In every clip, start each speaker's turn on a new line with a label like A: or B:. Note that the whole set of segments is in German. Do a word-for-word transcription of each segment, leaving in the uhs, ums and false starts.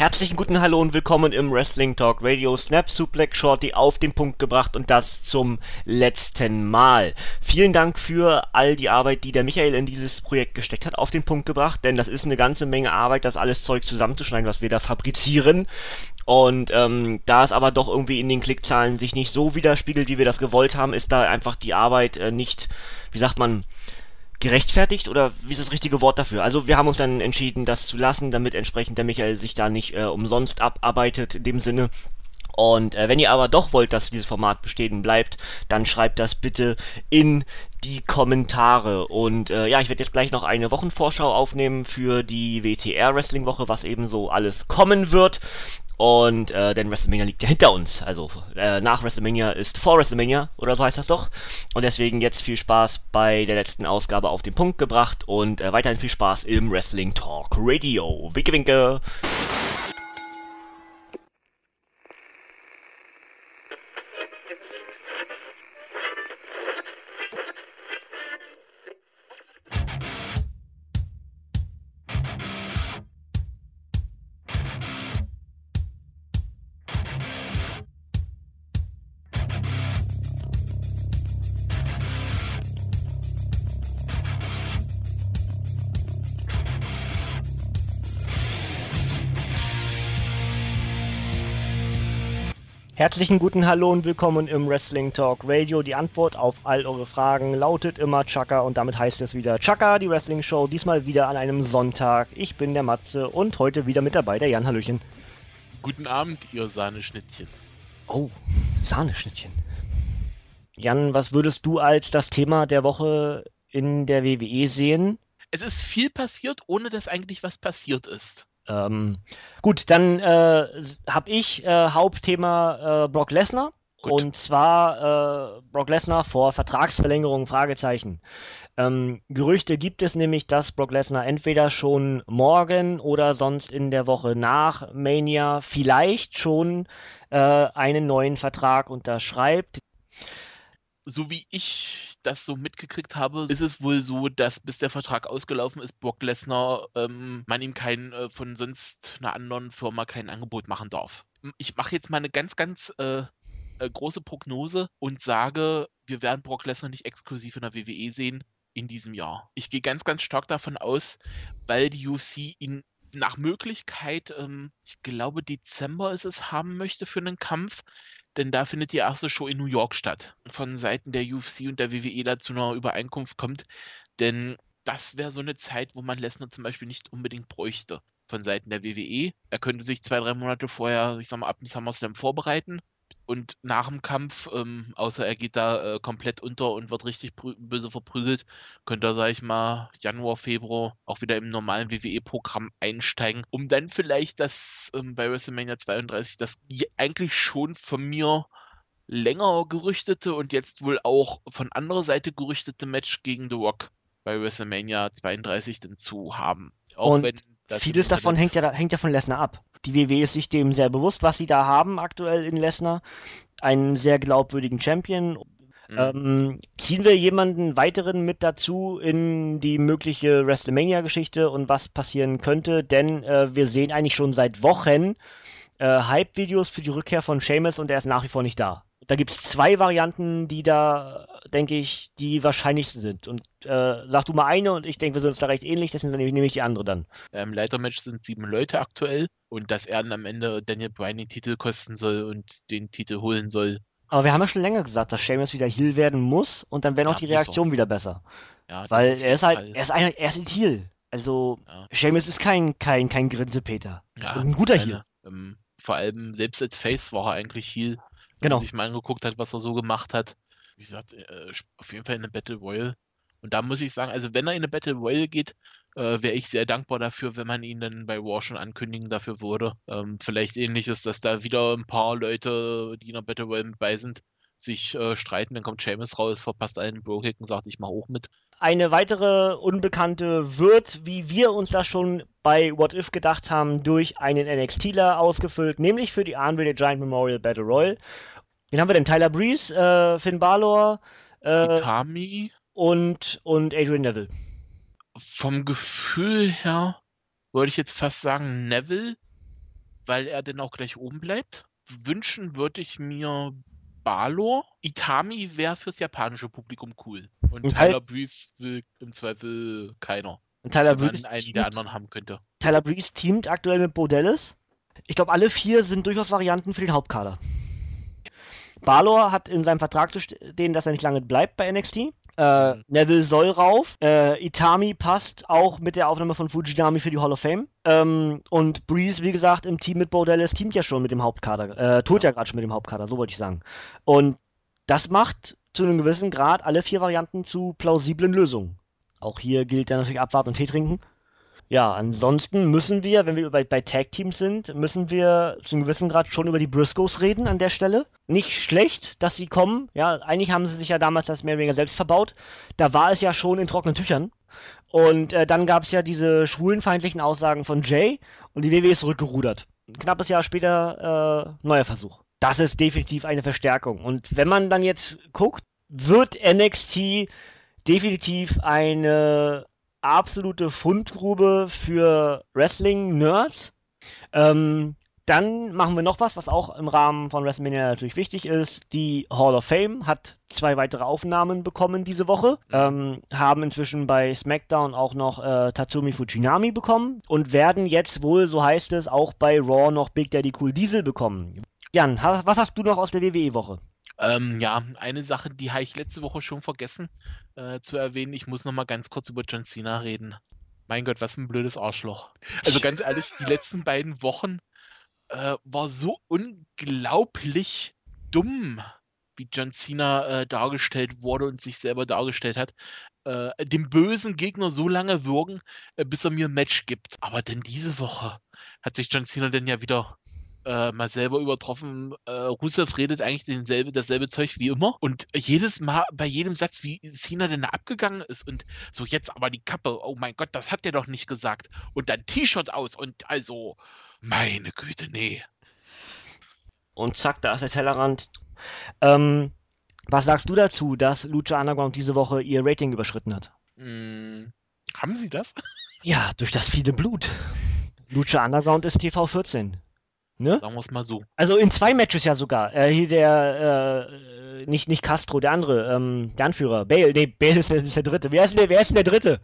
A: Herzlichen guten Hallo und willkommen im Wrestling Talk Radio. Snap Suplex Shorty auf den Punkt gebracht und das zum letzten Mal. Vielen Dank für all die Arbeit, die der Michael in dieses Projekt gesteckt hat, auf den Punkt gebracht, denn das ist eine ganze Menge Arbeit, das alles Zeug zusammenzuschneiden, was wir da fabrizieren. Und ähm, da es aber doch irgendwie in den Klickzahlen sich nicht so widerspiegelt, wie wir das gewollt haben, ist da einfach die Arbeit äh, nicht, wie sagt man, gerechtfertigt, oder wie ist das richtige Wort dafür? Also wir haben uns dann entschieden, das zu lassen, damit entsprechend der Michael sich da nicht äh, umsonst abarbeitet in dem Sinne. Und äh, wenn ihr aber doch wollt, dass dieses Format bestehen bleibt, dann schreibt das bitte in die Kommentare. Und äh, ja, ich werde jetzt gleich noch eine Wochenvorschau aufnehmen für die W T R Wrestling Woche, was eben so alles kommen wird. Und äh, denn WrestleMania liegt ja hinter uns. Also äh, nach WrestleMania ist vor WrestleMania, oder so heißt das doch. Und deswegen jetzt viel Spaß bei der letzten Ausgabe auf den Punkt gebracht und äh, weiterhin viel Spaß im Wrestling Talk Radio. Winke, winke. Herzlichen guten Hallo und willkommen im Wrestling Talk Radio. Die Antwort auf all eure Fragen lautet immer Chaka und damit heißt es wieder Chaka, die Wrestling Show, diesmal wieder an einem Sonntag. Ich bin der Matze und heute wieder mit dabei der Jan. Hallöchen.
B: Guten Abend, ihr Sahneschnittchen.
A: Oh, Sahneschnittchen. Jan, was würdest du als das Thema der Woche in der W W E sehen?
B: Es ist viel passiert, ohne dass eigentlich was passiert ist.
A: Ähm, gut, dann äh, habe ich äh, Hauptthema äh, Brock Lesnar.
B: Gut.
A: Und zwar äh, Brock Lesnar vor Vertragsverlängerung, Fragezeichen. Ähm, Gerüchte gibt es nämlich, dass Brock Lesnar entweder schon morgen oder sonst in der Woche nach Mania vielleicht schon äh, einen neuen Vertrag unterschreibt.
B: So wie ich das so mitgekriegt habe, ist es wohl so, dass bis der Vertrag ausgelaufen ist, Brock Lesnar, ähm, man ihm kein äh, von sonst einer anderen Firma kein Angebot machen darf. Ich mache jetzt mal eine ganz, ganz äh, äh, große Prognose und sage, wir werden Brock Lesnar nicht exklusiv in der W W E sehen in diesem Jahr. Ich gehe ganz, ganz stark davon aus, weil die U F C ihn nach Möglichkeit, ähm, ich glaube Dezember ist es, haben möchte für einen Kampf, denn da findet die erste Show in New York statt. Von Seiten der U F C und der W W E dazu einer Übereinkunft kommt, denn das wäre so eine Zeit, wo man Lesnar zum Beispiel nicht unbedingt bräuchte. Von Seiten der W W E. Er könnte sich zwei, drei Monate vorher, ich sag mal, ab dem SummerSlam vorbereiten. Und nach dem Kampf, ähm, außer er geht da äh, komplett unter und wird richtig böse verprügelt, könnte er, sag ich mal, Januar, Februar auch wieder im normalen W W E-Programm einsteigen, um dann vielleicht das ähm, bei WrestleMania zweiunddreißig, das eigentlich schon von mir länger gerüchtete und jetzt wohl auch von anderer Seite gerüchtete Match gegen The Rock bei WrestleMania zweiunddreißig dann zu haben. Auch
A: Und
B: wenn das
A: vieles davon hängt ja, hängt ja von Lesnar ab. Die W W E ist sich dem sehr bewusst, was sie da haben aktuell in Lesnar. Einen sehr glaubwürdigen Champion. Mhm. Ähm, ziehen wir jemanden weiteren mit dazu in die mögliche WrestleMania-Geschichte und was passieren könnte? Denn äh, wir sehen eigentlich schon seit Wochen äh, Hype-Videos für die Rückkehr von Sheamus und er ist nach wie vor nicht da. Da gibt es zwei Varianten, die da, denke ich, die wahrscheinlichsten sind. Und äh, sag du mal eine und ich denke, wir sind uns da recht ähnlich, deswegen nehme ich die andere dann.
B: Im Leitermatch sind sieben Leute aktuell und dass er dann am Ende Daniel Bryan den Titel kosten soll und den Titel holen soll.
A: Aber wir haben ja schon länger gesagt, dass Sheamus wieder Heel werden muss und dann wäre
B: Ja,
A: auch die Reaktion wieder besser.
B: Ja,
A: weil er ist halt, Fall. er ist ein, er ist ein Heel. Also
B: ja.
A: Sheamus ist kein, kein, kein Grinsepeter.
B: Ja,
A: und ein guter
B: keine,
A: Heel.
B: Ähm, vor allem selbst als Face war er eigentlich Heel. Wenn
A: Genau.
B: man sich mal angeguckt hat, was er so gemacht hat. Wie gesagt, äh, auf jeden Fall in eine Battle Royale. Und da muss ich sagen, also wenn er in eine Battle Royale geht, äh, wäre ich sehr dankbar dafür, wenn man ihn dann bei War schon ankündigen dafür würde. Ähm, vielleicht ähnliches, dass da wieder ein paar Leute, die in der Battle Royale mit bei sind, sich äh, streiten, dann kommt Sheamus raus, verpasst einen Bro-Kick und sagt, ich mache auch mit.
A: Eine weitere Unbekannte wird, wie wir uns das schon bei What If gedacht haben, durch einen NXTler ausgefüllt, nämlich für die Andre the Giant Memorial Battle Royale. Wen haben wir denn? Tyler Breeze, äh, Finn Balor äh,
B: Ikami
A: und, und Adrian Neville.
B: Vom Gefühl her wollte ich jetzt fast sagen Neville, weil er dann auch gleich oben bleibt. Wünschen würde ich mir Balor. Itami wäre fürs japanische Publikum cool. Und
A: Und
B: Tyler
A: halt,
B: Breeze will im Zweifel keiner,
A: Tyler
B: wenn man
A: Breeze
B: einen der
A: teamt,
B: anderen haben könnte.
A: Tyler Breeze teamt aktuell mit Bo Dallas. Ich glaube, alle vier sind durchaus Varianten für den Hauptkader. Balor hat in seinem Vertrag zu stehen, dass er nicht lange bleibt bei N X T. Äh,
B: Mhm.
A: Neville soll rauf. Äh, Itami passt auch mit der Aufnahme von Fujinami für die Hall of Fame. Ähm, und Breeze, wie gesagt, im Team mit Bo Dallas teamt ja schon mit dem Hauptkader. Äh, tut ja, ja gerade schon mit dem Hauptkader, so wollte ich sagen. Und das macht zu einem gewissen Grad alle vier Varianten zu plausiblen Lösungen. Auch hier gilt dann natürlich abwarten und Tee trinken. Ja, ansonsten müssen wir, wenn wir bei, bei Tag-Teams sind, müssen wir zu einem gewissen Grad schon über die Briscoes reden an der Stelle. Nicht schlecht, dass sie kommen. Ja, eigentlich haben sie sich ja damals das mehr oder weniger selbst verbaut. Da war es ja schon in trockenen Tüchern. Und äh, dann gab es ja diese schwulenfeindlichen Aussagen von Jay und die W W E ist zurückgerudert. Ein knappes Jahr später äh, neuer Versuch. Das ist definitiv eine Verstärkung. Und wenn man dann jetzt guckt, wird N X T definitiv eine absolute Fundgrube für Wrestling-Nerds. Ähm, dann machen wir noch was, was auch im Rahmen von WrestleMania natürlich wichtig ist. Die Hall of Fame hat zwei weitere Aufnahmen bekommen diese Woche. Ähm, haben inzwischen bei SmackDown auch noch äh, Tatsumi Fujinami bekommen und werden jetzt wohl, so heißt es, auch bei Raw noch Big Daddy Cool Diesel bekommen. Jan, ha- was hast du noch aus der W W E-Woche?
B: Ähm, ja, eine Sache, die habe ich letzte Woche schon vergessen äh, zu erwähnen. Ich muss noch mal ganz kurz über John Cena reden. Mein Gott, was ein blödes Arschloch. Also ganz ehrlich, die letzten beiden Wochen äh, war so unglaublich dumm, wie John Cena äh, dargestellt wurde und sich selber dargestellt hat. Äh, dem bösen Gegner so lange würgen, äh, bis er mir ein Match gibt. Aber denn diese Woche hat sich John Cena denn ja wieder äh, mal selber übertroffen. Äh, Rusev redet eigentlich denselbe, dasselbe Zeug wie immer. Und jedes Mal, bei jedem Satz, wie Cena denn da abgegangen ist und so jetzt aber die Kappe, oh mein Gott, das hat der doch nicht gesagt. Und dann T-Shirt aus und also, meine Güte, nee.
A: Und zack, da ist der Tellerrand. Ähm, was sagst du dazu, dass Lucha Underground diese Woche ihr Rating überschritten hat?
B: Hm, haben sie das?
A: Ja, durch das viele Blut. Lucha Underground ist T V vierzehn. Ne?
B: Sagen wir es mal so.
A: Also in zwei Matches ja sogar. Äh, hier der, äh, nicht, nicht Castro, der andere, ähm, der Anführer. Bale, nee, Bale ist der, ist der dritte. Wer ist denn der, wer ist denn der dritte?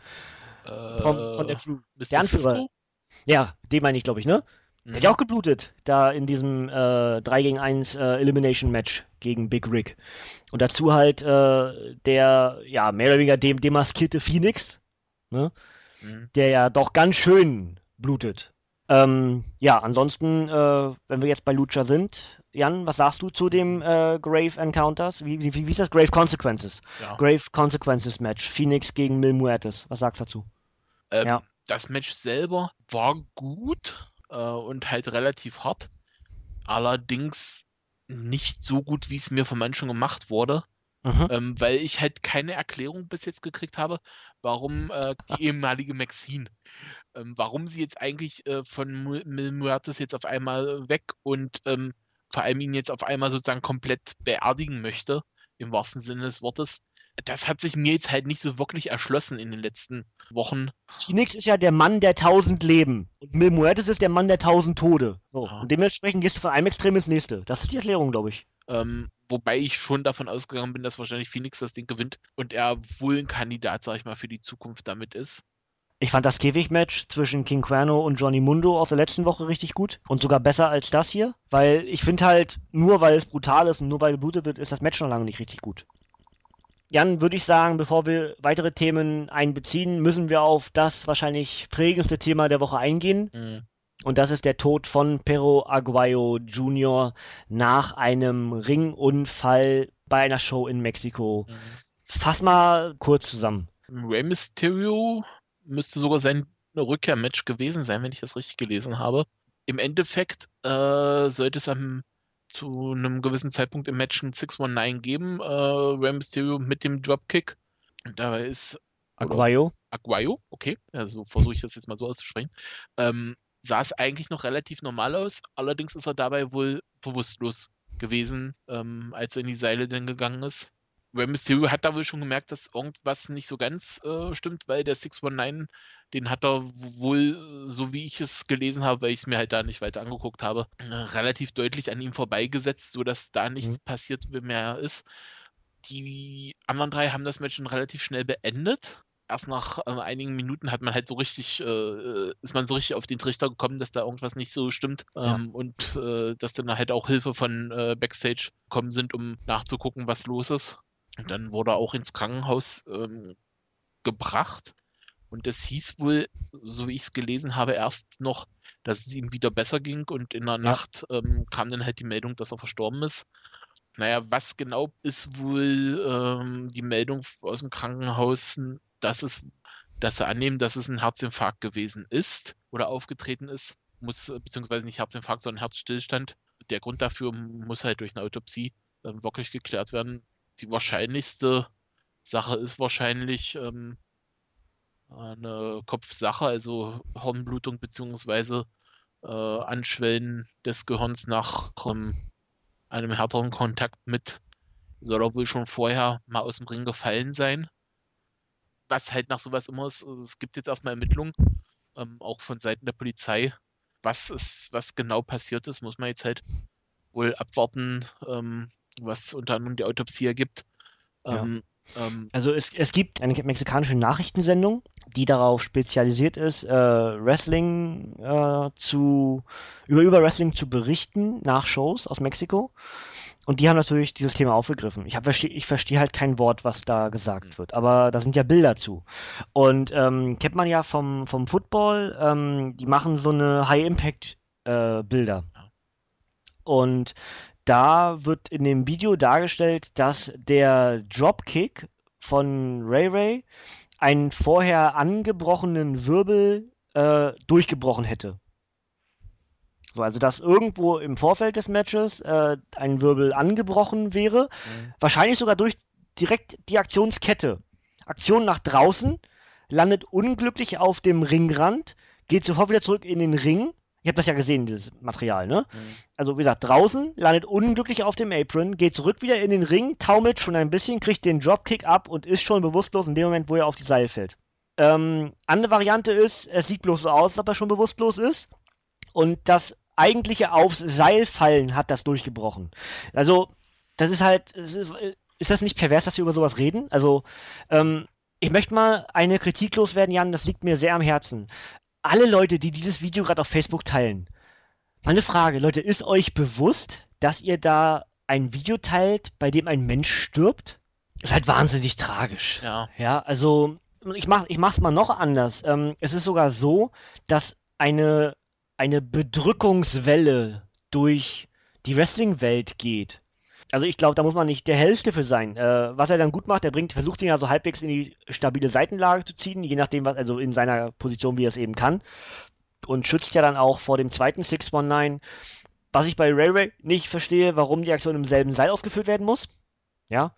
A: Vom, von
B: Äh,
A: der Crew. Der
B: Mister
A: Anführer.
B: Cisco?
A: Ja, den meine ich, glaube ich, ne? Der hat ja
B: Mhm.
A: auch geblutet, da in diesem äh, drei gegen eins äh, Elimination Match gegen Big Rick. Und dazu halt äh, der, ja, mehr oder weniger dem demaskierte Phoenix, ne?
B: Mhm.
A: Der ja doch ganz schön blutet. Ähm, ja, ansonsten, äh, wenn wir jetzt bei Lucha sind, Jan, was sagst du zu dem äh, Grave Encounters? Wie, wie, wie ist das? Grave Consequences.
B: Ja.
A: Grave Consequences Match. Phoenix gegen Mil Muertes. Was sagst du dazu?
B: Ähm,
A: Ja.
B: Das Match selber war gut äh, und halt relativ hart. Allerdings nicht so gut, wie es mir von manchen gemacht wurde.
A: Mhm.
B: Ähm, weil ich halt keine Erklärung bis jetzt gekriegt habe, warum äh, die ehemalige Maxine, ähm, warum sie jetzt eigentlich äh, von Mu- Mil Muertes jetzt auf einmal weg und ähm, vor allem ihn jetzt auf einmal sozusagen komplett beerdigen möchte, im wahrsten Sinne des Wortes. Das hat sich mir jetzt halt nicht so wirklich erschlossen in den letzten Wochen.
A: Phoenix ist ja der Mann der tausend Leben. Und Mil Muertes ist der Mann der tausend Tode. So.
B: Ja.
A: Und dementsprechend gehst du von einem Extrem ins nächste. Das ist die Erklärung, glaube ich.
B: Ähm, wobei ich schon davon ausgegangen bin, dass wahrscheinlich Phoenix das Ding gewinnt und er wohl ein Kandidat, sag ich mal, für die Zukunft damit ist.
A: Ich fand das Käfigmatch zwischen King Cuerno und Johnny Mundo aus der letzten Woche richtig gut. Und sogar besser als das hier. Weil ich finde halt, nur weil es brutal ist und nur weil geblutet wird, ist das Match noch lange nicht richtig gut. Jan, würde ich sagen, bevor wir weitere Themen einbeziehen, müssen wir auf das wahrscheinlich prägendste Thema der Woche eingehen.
B: Mhm.
A: Und das ist der Tod von Perro Aguayo Junior nach einem Ringunfall bei einer Show in Mexiko.
B: Mhm.
A: Fass mal kurz zusammen.
B: Rey Mysterio müsste sogar sein Rückkehrmatch gewesen sein, wenn ich das richtig gelesen habe. Im Endeffekt äh, sollte es am, zu einem gewissen Zeitpunkt im Match ein sechs neun geben. Äh, Rey Mysterio mit dem Dropkick. Und dabei ist
A: Aguayo.
B: Aguayo, okay, also versuche ich das jetzt mal so auszusprechen, ähm, sah es eigentlich noch relativ normal aus, allerdings ist er dabei wohl bewusstlos gewesen, ähm, als er in die Seile dann gegangen ist. Rey Mysterio hat da wohl schon gemerkt, dass irgendwas nicht so ganz äh, stimmt, weil der six one nine, den hat er wohl, so wie ich es gelesen habe, weil ich es mir halt da nicht weiter angeguckt habe, äh, relativ deutlich an ihm vorbeigesetzt, sodass da nichts mhm. passiert mehr ist. Die anderen drei haben das Match schon relativ schnell beendet. Erst nach äh, einigen Minuten hat man halt so richtig, äh, ist man so richtig auf den Trichter gekommen, dass da irgendwas nicht so stimmt. Ja. Ähm, und äh, dass dann halt auch Hilfe von äh, Backstage gekommen sind, um nachzugucken, was los ist. Und dann wurde er auch ins Krankenhaus ähm, gebracht. Und es hieß wohl, so wie ich es gelesen habe, erst noch, dass es ihm wieder besser ging. Und in der ja. Nacht ähm, kam dann halt die Meldung, dass er verstorben ist. Naja, was genau ist wohl ähm, die Meldung aus dem Krankenhaus, dass es, dass sie annehmen, dass es ein Herzinfarkt gewesen ist oder aufgetreten ist, muss, beziehungsweise nicht Herzinfarkt, sondern Herzstillstand. Der Grund dafür muss halt durch eine Autopsie äh, wirklich geklärt werden. Die wahrscheinlichste Sache ist wahrscheinlich ähm, eine Kopfsache, also Hirnblutung beziehungsweise äh, Anschwellen des Gehirns nach ähm, einem härteren Kontakt mit, soll er wohl schon vorher mal aus dem Ring gefallen sein. Was halt nach sowas immer ist, also es gibt jetzt erstmal Ermittlungen, ähm, auch von Seiten der Polizei. Was ist, was genau passiert ist, muss man jetzt halt wohl abwarten, ähm, was unter anderem die Autopsie ergibt. Ähm,
A: ja. ähm, also es, es gibt eine mexikanische Nachrichtensendung, die darauf spezialisiert ist, äh, Wrestling äh, zu über, über Wrestling zu berichten nach Shows aus Mexiko. Und die haben natürlich dieses Thema aufgegriffen. Ich, hab, ich verstehe halt kein Wort, was da gesagt wird, aber da sind ja Bilder zu. Und ähm, kennt man ja vom, vom Football, ähm, die machen so eine High-Impact-Bilder. Äh, Und da wird in dem Video dargestellt, dass der Dropkick von Ray Ray einen vorher angebrochenen Wirbel äh, durchgebrochen hätte. So, also dass irgendwo im Vorfeld des Matches äh, ein Wirbel angebrochen wäre, mhm. wahrscheinlich sogar durch direkt die Aktionskette. Aktion nach draußen, landet unglücklich auf dem Ringrand, geht sofort wieder zurück in den Ring. Ich habe das ja gesehen, dieses Material, ne? Mhm. Also wie gesagt, draußen, landet unglücklich auf dem Apron, geht zurück wieder in den Ring, taumelt schon ein bisschen, kriegt den Dropkick ab und ist schon bewusstlos in dem Moment, wo er auf die Seil fällt. Ähm, andere Variante ist, es sieht bloß so aus, als ob er schon bewusstlos ist. Und das eigentliche aufs Seil fallen hat das durchgebrochen. Also, das ist halt, ist, ist das nicht pervers, dass wir über sowas reden? Also, ähm, ich möchte mal eine Kritik loswerden, Jan, das liegt mir sehr am Herzen. Alle Leute, die dieses Video gerade auf Facebook teilen, mal eine Frage, Leute, ist euch bewusst, dass ihr da ein Video teilt, bei dem ein Mensch stirbt? Ist halt wahnsinnig tragisch.
B: Ja.
A: Ja, also, ich mach, ich mach's mal noch anders. Ähm, es ist sogar so, dass eine eine Bedrückungswelle durch die Wrestling-Welt geht. Also ich glaube, da muss man nicht der Hellste für sein. Äh, was er dann gut macht, er bringt, versucht ihn ja so halbwegs in die stabile Seitenlage zu ziehen, je nachdem, was, also in seiner Position, wie er es eben kann. Und schützt ja dann auch vor dem zweiten six one nine. Was ich bei Ray Ray nicht verstehe, warum die Aktion im selben Seil ausgeführt werden muss. Ja.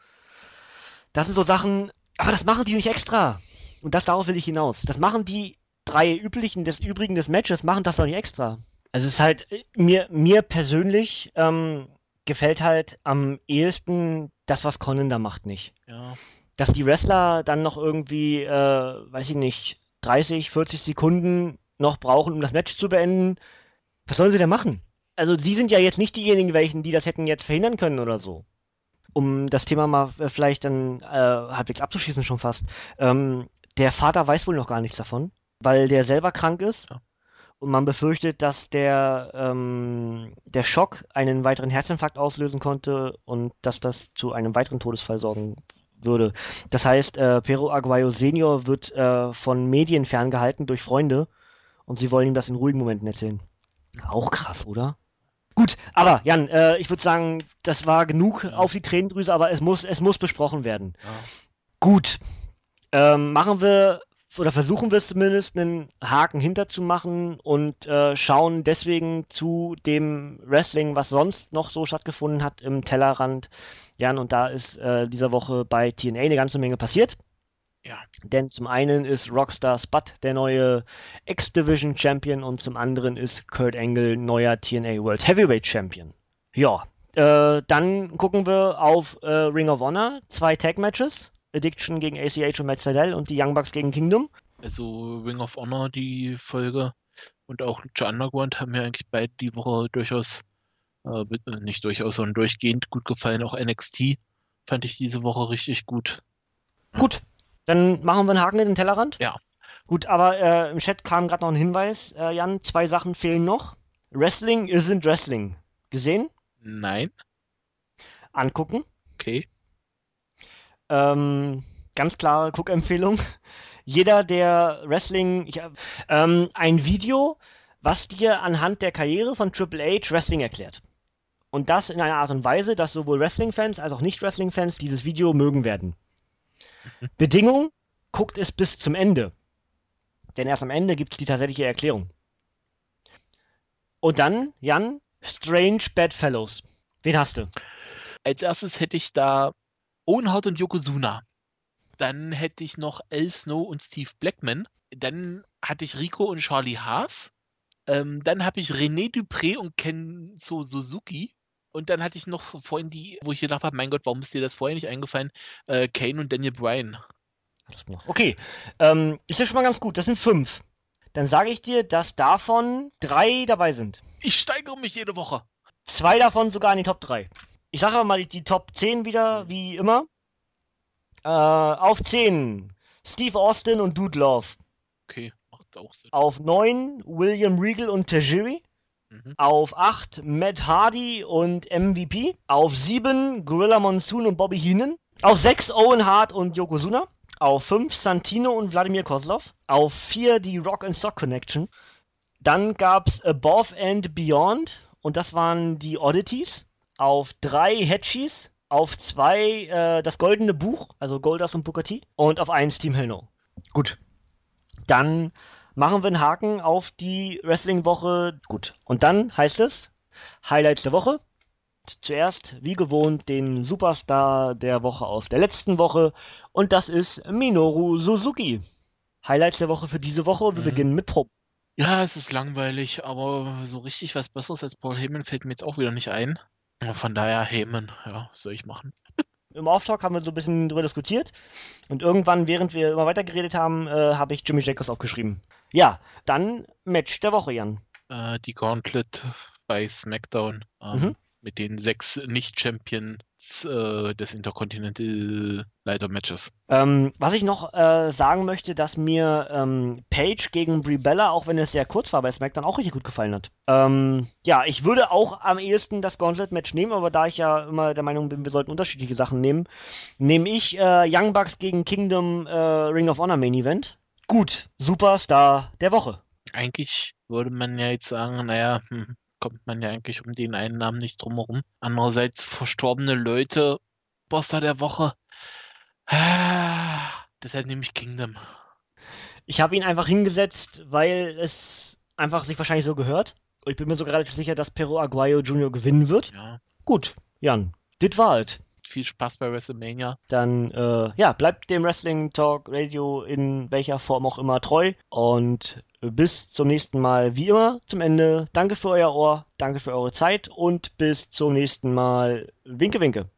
A: Das sind so Sachen, aber das machen die nicht extra. Und das darauf will ich hinaus. Das machen die drei üblichen des übrigen des Matches machen das doch nicht extra. Also es ist halt, mir, mir persönlich ähm, gefällt halt am ehesten das, was Conan da macht, nicht.
B: Ja.
A: Dass die Wrestler dann noch irgendwie, äh, weiß ich nicht, dreißig, vierzig Sekunden noch brauchen, um das Match zu beenden. Was sollen sie denn machen? Also sie sind ja jetzt nicht diejenigen, welchen, die das hätten jetzt verhindern können oder so. Um das Thema mal vielleicht dann äh, halbwegs abzuschließen schon fast. Ähm, der Vater weiß wohl noch gar nichts davon, weil der selber krank ist. Ja. Und man befürchtet, dass der, ähm, der Schock einen weiteren Herzinfarkt auslösen konnte und dass das zu einem weiteren Todesfall sorgen würde. Das heißt, äh, Pero Aguayo Senior wird äh, von Medien ferngehalten durch Freunde und sie wollen ihm das in ruhigen Momenten erzählen. Auch krass, oder? Gut, aber Jan, äh, ich würde sagen, das war genug ja. auf die Tränendrüse, aber es muss, es muss besprochen werden.
B: Ja.
A: Gut, ähm, machen wir oder versuchen wir es zumindest, einen Haken hinterzumachen und äh, schauen deswegen zu dem Wrestling, was sonst noch so stattgefunden hat im Tellerrand. Jan, und da ist äh, dieser Woche bei T N A eine ganze Menge passiert.
B: Ja.
A: Denn zum einen ist Rockstar Spud der neue X-Division Champion und zum anderen ist Kurt Angle neuer T N A World Heavyweight Champion. Ja, Äh, dann gucken wir auf äh, Ring of Honor, zwei Tag-Matches. Addiction gegen A C H und Matt Sydal und die Young Bucks gegen Kingdom.
B: Also Ring of Honor, die Folge, und auch Lucha Underground haben mir eigentlich beide die Woche durchaus, äh, nicht durchaus, sondern durchgehend gut gefallen. Auch N X T fand ich diese Woche richtig gut.
A: Gut, dann machen wir einen Haken in den Tellerrand.
B: Ja.
A: Gut, aber äh, im Chat kam gerade noch ein Hinweis, äh, Jan, zwei Sachen fehlen noch. Wrestling isn't Wrestling. Gesehen?
B: Nein.
A: Angucken.
B: Okay.
A: Ähm, ganz klare Guckempfehlung. Jeder, der Wrestling, ich, ähm, ein Video, was dir anhand der Karriere von Triple H Wrestling erklärt. Und das in einer Art und Weise, dass sowohl Wrestling-Fans als auch Nicht-Wrestling-Fans dieses Video mögen werden. Mhm. Bedingung, guckt es bis zum Ende. Denn erst am Ende gibt es die tatsächliche Erklärung. Und dann, Jan, Strange Bedfellows. Wen hast du?
B: Als erstes hätte ich da Owen Hart und Yokozuna. Dann hätte ich noch El Snow und Steve Blackman. Dann hatte ich Rico und Charlie Haas. Ähm, dann habe ich René Dupré und Kenzo Suzuki. Und dann hatte ich noch vorhin die, wo ich gedacht habe, mein Gott, warum ist dir das vorher nicht eingefallen? Äh, Kane und Daniel Bryan.
A: Okay, ähm, ist ja schon mal ganz gut. Das sind fünf. Dann sage ich dir, dass davon drei dabei sind.
B: Ich steigere mich jede Woche.
A: Zwei davon sogar in die Top drei. Ich sage aber mal die, die Top zehn wieder, wie immer. Äh, auf zehn Steve Austin und Dude Love.
B: Okay, macht auch Sinn.
A: Auf neun William Regal und Tajiri. Mhm. Auf acht Matt Hardy und M V P. Auf sieben Gorilla Monsoon und Bobby Heenan. Auf sechs Owen Hart und Yokozuna. Auf fünf Santino und Wladimir Kozlov. Auf vier die Rock and Sock Connection. Dann gab's Above and Beyond. Und das waren die Oddities. Auf drei Hedgies. Auf zwei äh, das Goldene Buch. Also Goldust und Booker T. Und auf eins Team Hell No. Gut. Dann machen wir einen Haken auf die Wrestling-Woche. Gut. Und dann heißt es Highlights der Woche. Zuerst, wie gewohnt, den Superstar der Woche aus der letzten Woche. Und das ist Minoru Suzuki. Highlights der Woche für diese Woche. Wir mhm. beginnen mit Pro.
B: Ja, es ist langweilig, aber so richtig was Besseres als Paul Heyman fällt mir jetzt auch wieder nicht ein. Von daher Heyman, ja, was soll ich machen?
A: Im Off-Talk haben wir so ein bisschen drüber diskutiert. Und irgendwann, während wir immer weiter geredet haben, äh, habe ich Jimmy Jacobs aufgeschrieben. Ja, dann Match der Woche, Jan.
B: Äh, die Gauntlet bei SmackDown. Ähm, mhm. Mit den sechs Nicht-Champions äh, des Intercontinental Leiter Matches.
A: Ähm, was ich noch äh, sagen möchte, dass mir ähm, Paige gegen Brie Bella, auch wenn es sehr kurz war bei SmackDown, auch richtig gut gefallen hat. Ähm, ja, ich würde auch am ehesten das Gauntlet-Match nehmen, aber da ich ja immer der Meinung bin, wir sollten unterschiedliche Sachen nehmen, nehme ich äh, Young Bucks gegen Kingdom äh, Ring of Honor Main Event. Gut, Superstar der Woche.
B: Eigentlich würde man ja jetzt sagen, naja, hm. kommt man ja eigentlich um den einen Namen nicht drumherum. Andererseits verstorbene Leute, Boster der Woche. Deshalb nehme ich Kingdom.
A: Ich habe ihn einfach hingesetzt, weil es einfach sich wahrscheinlich so gehört. Und ich bin mir sogar relativ sicher, dass Perro Aguayo Junior gewinnen wird.
B: Ja.
A: Gut, Jan, das war es.
B: Viel Spaß bei WrestleMania.
A: Dann, äh, ja, bleibt dem Wrestling Talk Radio in welcher Form auch immer treu. Und bis zum nächsten Mal, wie immer, zum Ende. Danke für euer Ohr, danke für eure Zeit und bis zum nächsten Mal. Winke, winke.